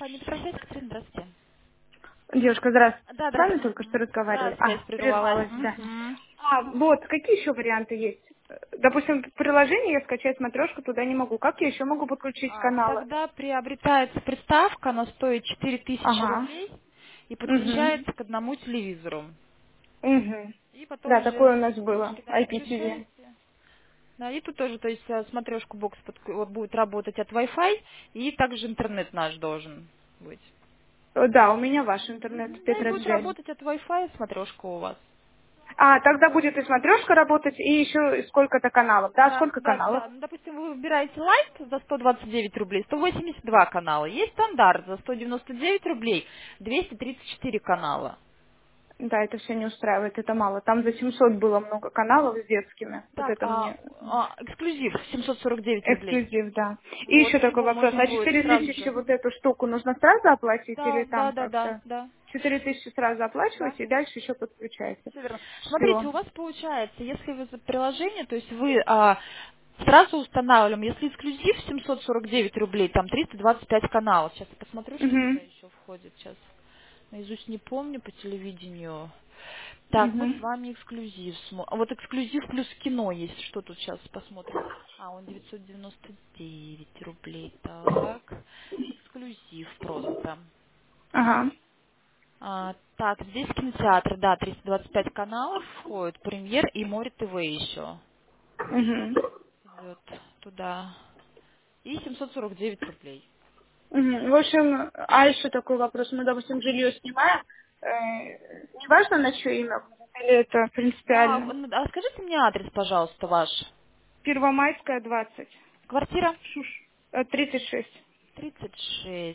Компания «Петросвязь», Катерина, здравствуйте. Девушка, здравствуйте. Да, С вами здравствуйте. только что Да, разговаривали. связь прервалась. Прервалась, да. Мгм. Вот, какие еще варианты есть? Допустим, приложение я скачать смотрешку туда не могу. Как я еще могу подключить каналы? Тогда приобретается приставка, она стоит 4000 Ага. рублей и Угу. подключается к одному телевизору. Угу. И потом Да, уже такое у нас было. фишки, да, IPTV. подключаете. Да, и тут тоже, то есть смотрешку бокс вот будет работать от Wi-Fi, и также интернет наш должен быть. Да, у меня ваш интернет, Да, и будет Петроджель. работать от Wi-Fi смотрешка у вас. Тогда будет и смотрешка работать, и еще сколько-то каналов. Да, Да, сколько да, каналов? да. Ну, допустим, вы выбираете лайт за 129 рублей, 182 канала. Есть стандарт за 199 рублей, 234 канала. Да, это все не устраивает, это мало. Там за 700 было много каналов с детскими. Вот Так, это мне эксклюзив 749 рублей. эксклюзив, да. И Вот, еще такой его вопрос. можно А будет четыре сразу тысячи же. вот эту штуку нужно сразу оплатить или Да, да, там да, да, как-то? да, 4000 сразу да. оплачиваете и дальше еще подключаете. Все верно. Смотрите, Все. у вас получается, если вы за приложение, то есть вы сразу устанавливаем, если эксклюзив 749 рублей, там 325 каналов. Сейчас я посмотрю, что туда Угу. еще входит. Сейчас наизусть не помню по телевидению. Так, мы Угу. с вами эксклюзив. Вот эксклюзив плюс кино есть. Что тут сейчас посмотрим? Он 999 рублей. Так, эксклюзив просто. Ага. Так, здесь кинотеатры, да, 325 каналов входит, премьер и Море ТВ еще Угу. идет туда. И 749 рублей. Угу. В общем, а еще такой вопрос. Мы, допустим, жилье снимаем. Неважно, на чье имя будет, или это Да, принципиально? скажите мне адрес, пожалуйста, ваш. Первомайская, 20. Квартира? Шуш. 36. 36.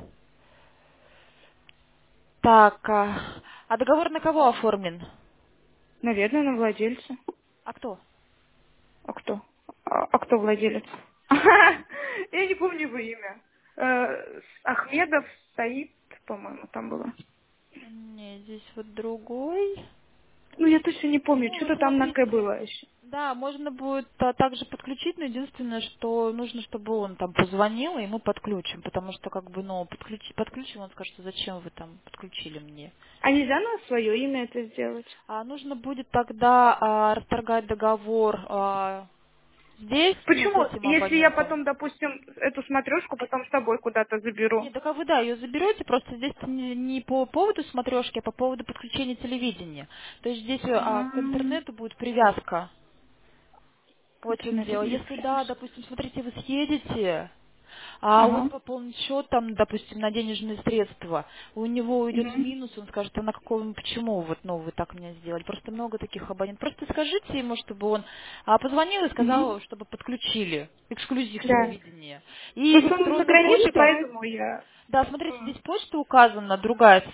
Так, а договор на кого оформлен? Наверное, на владельца. А кто? А кто? А кто владелец? Я не помню его имя. Ахмедов Саид, по-моему, там было. Не, здесь вот другой. Ну, я точно не помню. Ну, вы Что-то там на К смотрите. было еще. Да, можно будет также подключить, но единственное, что нужно, чтобы он там позвонил, и мы подключим, потому что как бы, ну, подключим, он скажет, зачем вы там подключили мне. А нельзя на свое имя это сделать? Нужно будет тогда расторгать договор здесь, ну, с Почему? этим Если я абонентом. потом, допустим, эту смотрешку потом с собой куда-то заберу. Нет, так вы, да, ее заберете, просто здесь не по поводу смотрешки, а по поводу подключения телевидения. То есть здесь к интернету будет привязка. Вот в чем Интернет дело. будет Если да, привязан. допустим, смотрите, вы съедете, он Ага. пополнит счет там, допустим, на денежные средства, у него уйдет в Мгм. минус, он скажет, а на каком, почему вот, ну, вы так меня сделали. Просто много таких абонентов. Просто скажите ему, чтобы он позвонил и Мгм. сказал, чтобы подключили эксклюзив Да. телевидения. И Просто он за электронную границей, почту. поэтому я... Да, смотрите, здесь почта указана, другая,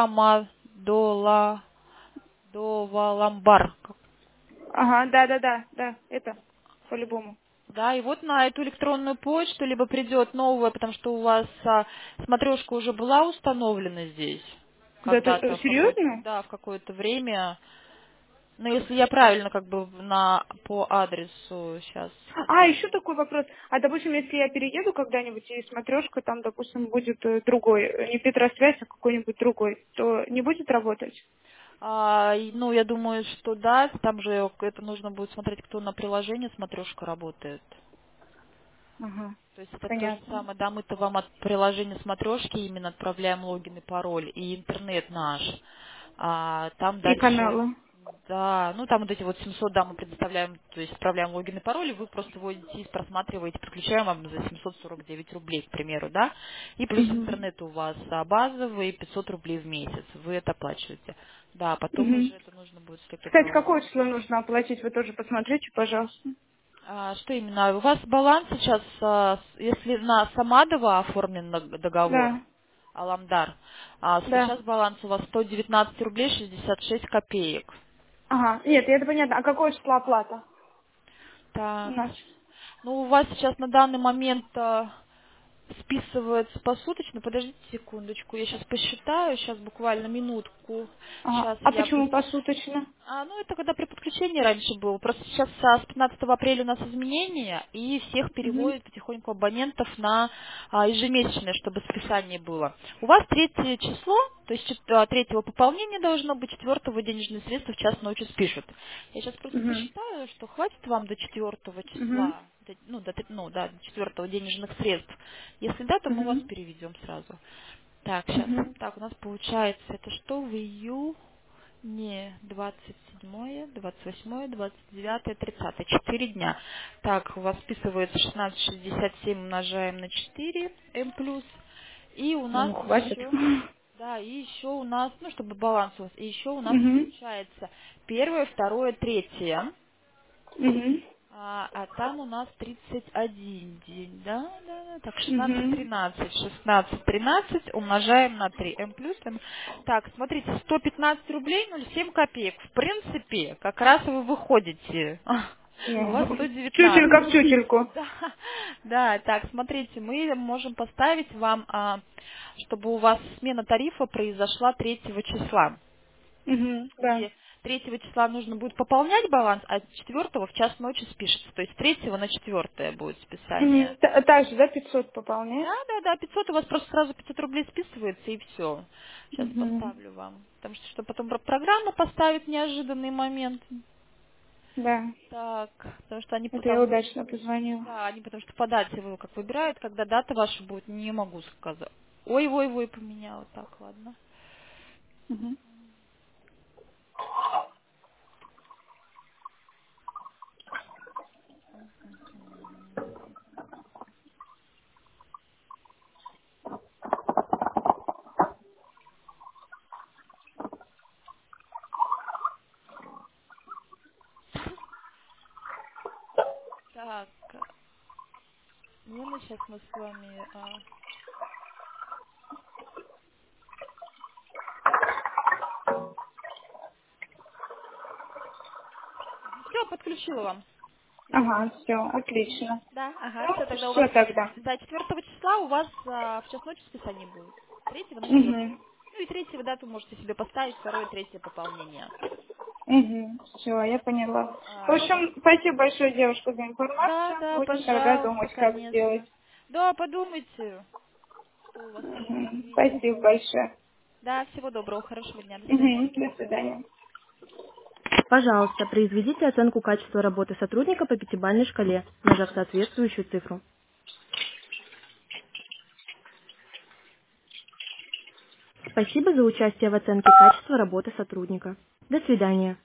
Доваламбар. Ага, да, да, это по-любому. Да, и вот на эту электронную почту либо придет новая, потому что у вас смотрешка уже была установлена здесь Да, это когда-то в какое-то, серьезно? да, в какое-то время. Но если я правильно как бы по адресу сейчас Еще посмотрю. такой вопрос. А, допустим, если я перееду когда-нибудь и смотрешка там, допустим, будет другой, не Петросвязь, а какой-нибудь другой, то не будет работать? Ну, я думаю, что да, там же это нужно будет смотреть, кто на приложении смотрешка работает. Ага, То есть это то же понятно. самое, да, мы-то вам от приложения смотрешки именно отправляем логин и пароль, и интернет наш. Там И дальше, каналы. да, ну там вот эти вот 700, да, мы предоставляем, то есть отправляем логин и пароль, и вы просто вводите и просматриваете, подключаем вам за 749 рублей, к примеру, да, и плюс Мгм. интернет у вас базовый 500 рублей в месяц, вы это оплачиваете. Да, потом уже Мгм. это нужно будет все-таки Кстати, какое приложение. число нужно оплатить? Вы тоже посмотрите, пожалуйста. Что именно? У вас баланс сейчас, если на Самадова оформлен договор, Да, Аламдар, да. сейчас баланс у вас 119 рублей 66 копеек. Ага, нет, это понятно. А какое число оплата у Так, нас? ну у вас сейчас на данный момент списывается посуточно. Подождите секундочку, я сейчас посчитаю, сейчас буквально минутку. Ага. Сейчас А я почему посуточно? Ну, это когда при подключении раньше было. Просто сейчас с 15 апреля у нас изменения, и всех Угу. переводят потихоньку абонентов на ежемесячное, чтобы списание было. У вас третье число, то есть третьего пополнения должно быть, четвертого денежные средства в час ночи спишут. Я сейчас просто Угу. посчитаю, что хватит вам до четвертого Угу. числа, до четвертого денежных средств. Если да, то мы вас Угу. переведем сразу. Так, сейчас. Угу. Так, у нас получается, это что в июле? Не, 27, 28, 29, 30. 4 дня. Так, у вас списывается 16,67 умножаем на 4 М плюс. И у нас Ну, хватит. еще, да, и еще у нас, ну, чтобы баланс у вас, и еще у нас Угу. получается первое, второе, третье. Угу. Там у нас 31 день, да, да, да. Так, 16, Угу. 13, 16, 13 умножаем на 3. М плюс М. Так, смотрите, 115 рублей 07 копеек. В принципе, как раз вы выходите. У вас Ну, чучелька 119. в чучельку. Да, да, так, смотрите, мы можем поставить вам, чтобы у вас смена тарифа произошла 3 числа. Угу. Да. И 3 числа нужно будет пополнять баланс, а 4 в час ночи спишется. То есть с 3 на 4 будет списание. Угу. Также, да, 500 пополнять? Да, да, да, 500 у вас просто сразу 500 рублей списывается и все. Сейчас Угу. поставлю вам. Потому что потом программа поставит неожиданный момент. Да. Так, потому что они Это я потом, удачно позвонила. да, они потому что по дате вы как выбирают, когда дата ваша будет, не могу сказать. Ой, поменяла. Так, ладно. Угу. Так, Лена, сейчас мы с вами... Все, подключила вам. Ага, все, отлично. Да, ага, все, Ну, тогда у вас все тогда. до 4 числа у вас в час ночи списание будет. 3 на 4. Угу. Ну и 3 дату можете себе поставить, второе, третье пополнение. Угу. Все, я поняла. В Щас. общем, спасибо большое, девушка, за Да, информацию. да, Будем тогда пожалуйста, думать, как сделать. конечно. Да, подумайте, что у вас есть, как Мгм. видите. Спасибо большое. Да, всего доброго, хорошего дня, до свидания. Мгм. До свидания. Пожалуйста, произведите оценку качества работы сотрудника по пятибалльной шкале, нажав соответствующую цифру. Спасибо за участие в оценке качества работы сотрудника. До свидания.